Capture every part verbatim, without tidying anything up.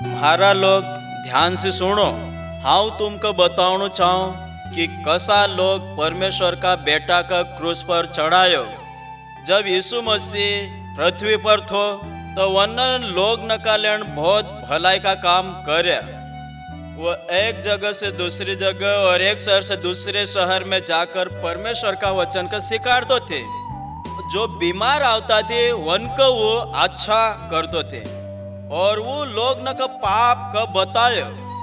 मारा लोग ध्यान से सुनो। हाँ तुमको बताना चाहूँ कि कसा लोग परमेश्वर का बेटा का क्रूस पर चढ़ायो। जब यीशु मसीह पृथ्वी पर थो तो वन लोग नकालेन बहुत भलाई का काम करे। वो एक जगह से दूसरी जगह और एक शहर से दूसरे शहर में जाकर परमेश्वर का वचन का सिखाते थे। जो बीमार आता थे उनको वो अच्छा करते थे और वो लोग न का पाप का बताए।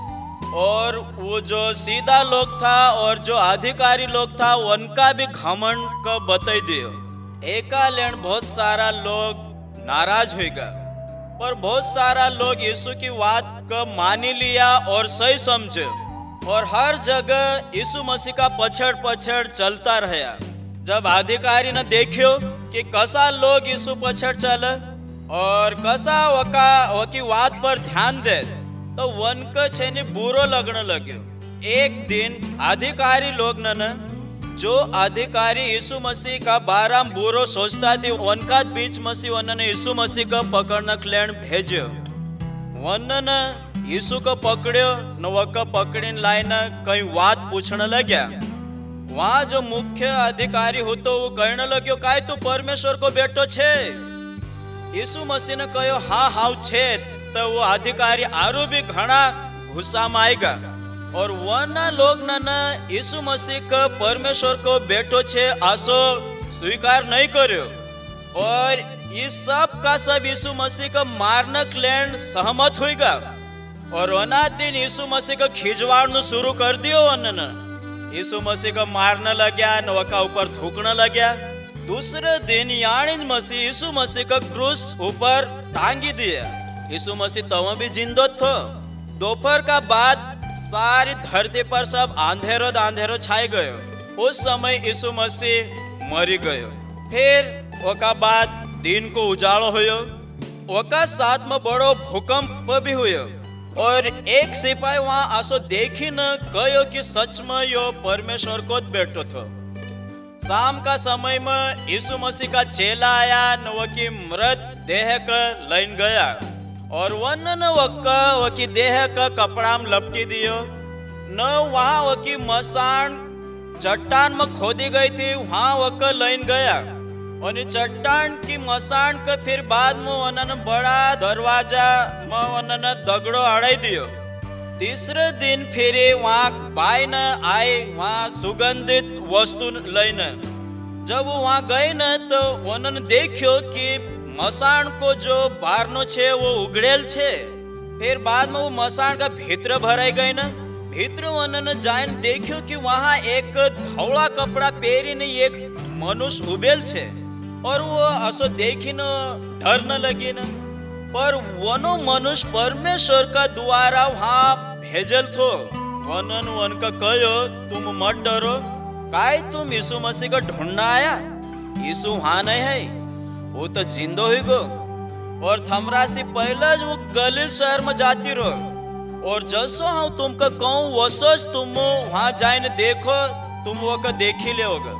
और वो जो सीधा लोग था और जो अधिकारी लोग था उनका भी घमंड का बताई दियो। एका लेन बहुत सारा लोग नाराज होगा, पर बहुत सारा लोग यीशु की बात को मान लिया और सही समझे और हर जगह यीशु मसीह का पछड़ पछड़ चलता रहा। जब अधिकारी ने देखियो कि कसा लोग यीशु पछड़ चले और कसा वका वकी बात पर ध्यान दे तो वन का छेनी बुरो लगने लगे। एक दिन अधिकारी लोग ने जो अधिकारी यीशु मसीह का बारह बुरो सोचता थी उनका बीच मसीह उन्होंने यीशु मसीह का पकड़ने के लिए भेजो। उन्होंने यीशु को पकड़ो न वह पकड़ी लाइन कहीं बात पूछने लगे। वहाँ जो मुख्य अधिकारी हो तो वो कहने लगे काय तू परमेश्वर को बेटो छे। यीशु मसीह ने कहो हाँ हाँ छे। तो वो अधिकारी आरो भी घना गुस्सा में आएगा और वना लोग न यीशु मसीह का परमेश्वर को बेटो छे आसो स्वीकार नहीं करो और इस सब का सब यीशु मसीह का मारने के लिए सहमत होगा। और वना दिन यीशु मसीह का खिजवाड़ शुरू कर दियो। उन्होंने यीशु मसीह को मारने लग्या न वका ऊपर थूकने लग्या। दूसरे दिन यानी मसीह यीशु मसीह का क्रूस ऊपर टांगी दिया। यीशु मसीह तब भी जिंदो थो। दोपहर का बाद सारी धरती पर सब अंधेरो अंधेरो छाई गयो। उस समय यीशु मसीह मरी गयो। फिर ओका बाद दिन को उजालो हुयो। ओका साथ में बड़ो भूकंप भी हुयो और एक सिपाही वहां आसो देखी न गयो कि सच में यो परमेश्वर को बेटो थो। शाम का समय में यीशु मसीह का चेला आया न वो की मृत देह का लैन गया और वन न वक्का वकी देह का कपड़ा में लपटी दियो। न वहाँ वकी मसान चट्टान में खोदी गई थी वहाँ वक्का लाइन गया और चट्टान की मसान का फिर बाद में उन्होंने बड़ा दरवाजा में उन्होंने दगड़ो अड़ाई दियो। तीसरे दिन फिर वहाँ बाई न आए वहाँ सुगंधित वस्तु लईने। जब वो वहाँ गए न तो उन्होंने देखियो कि मसान को जो बारनो छे वो उगड़ेल छे। फिर बाद में वो मसान का भीतर भराई गई ना। भीतर उन्होंने जाइन देखियो कि वहाँ एक धौला कपड़ा पहरी ने एक मनुष्य उबेल छे और वो असो देखी न डर न लगी न। पर वनो मनुष्य परमेश्वर का द्वारा वहाँ भेजल थो। वनन वन का कहो तुम मत डरो काय तुम यीशु मसीह को ढूंढना आया। यीशु वहाँ नहीं है, वो तो जिंदो ही गो और थमरा से पहले वो गलील शहर में जाती रहो और जसो हाँ तुमको कहूँ वो सोच तुम वहाँ जाए न देखो तुम वो का देख ही लेगा।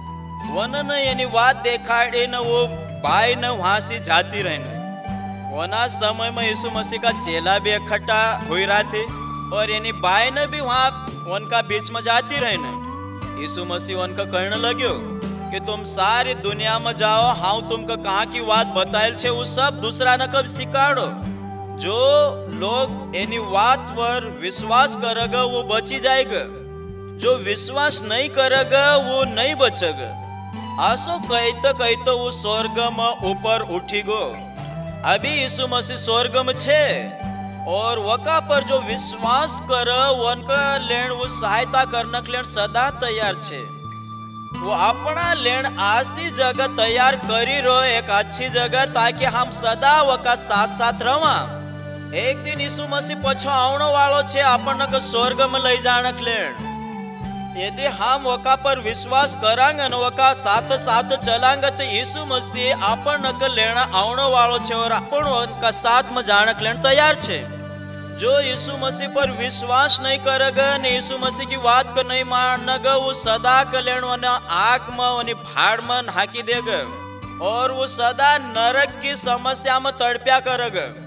वन न यानी बात देखाड़ी न वो बाई न वहाँ से जाती रहने। वना समय में यीशु मसीह का चेला भी इकट्ठा हो रहा थे और यानी बाई न भी वहाँ उनका बीच में जाती रहने। यीशु मसीह उनका कहने लगे कि तुम सारी दुनिया में जाओ हाँ तुमको कहाँ की बात बताइल छे वो सब दूसरा न कब सिखाड़ो। जो लोग एनी बात पर विश्वास करेगा वो बची जाएगा, जो विश्वास नहीं करेगा वो नहीं बचेगा। आसो कहते कहते वो स्वर्ग में ऊपर उठी गो। अभी यीशु मसीह स्वर्ग में छे और वका पर जो विश्वास करे उनका लेन वो सहायता करने के लिए सदा तैयार छे। वो अपना लेन ऐसी जगह तैयार करी रो एक अच्छी जगह ताकि हम सदा वका साथ साथ रवा। एक दिन यीशु मसीह पछो आवनो वालो छे अपन को स्वर्ग में ले जाने के लिए। यदि हम वका पर विश्वास करांगे न वका साथ साथ चलांगे तो यीशु मसीह अपन को लेना आवनो वालो छे और अपन उनका साथ में जाने के लिए तैयार छे। जो यीशु मसीह पर विश्वास नहीं करेगा न यीशु मसीह की बात को नहीं मानेगा वो सदा के लेने आग में भाड़ में हाकी देगा और वो सदा नरक की समस्या में तड़प्या करेगा।